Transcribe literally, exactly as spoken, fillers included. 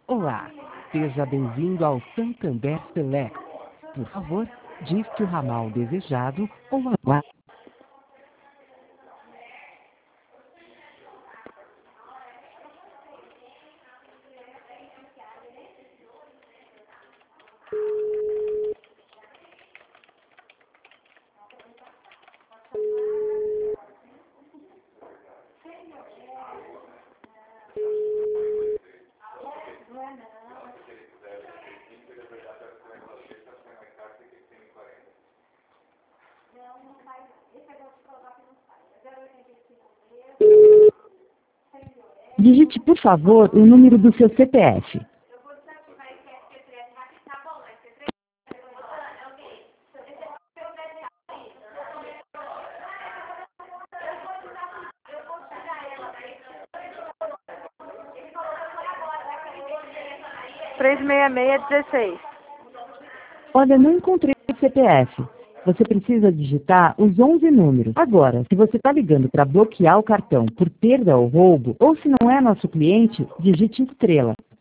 Olá, seja bem-vindo ao Santander Select. Por favor, diste o ramal desejado ou aguarde. Digite, por favor, o número do seu C P F. três seis seis, dezesseis. Olha, não encontrei o C P F. Você precisa digitar os onze números. Agora, se você está ligando para bloquear o cartão por perda ou roubo, ou se não é nosso cliente, digite estrela.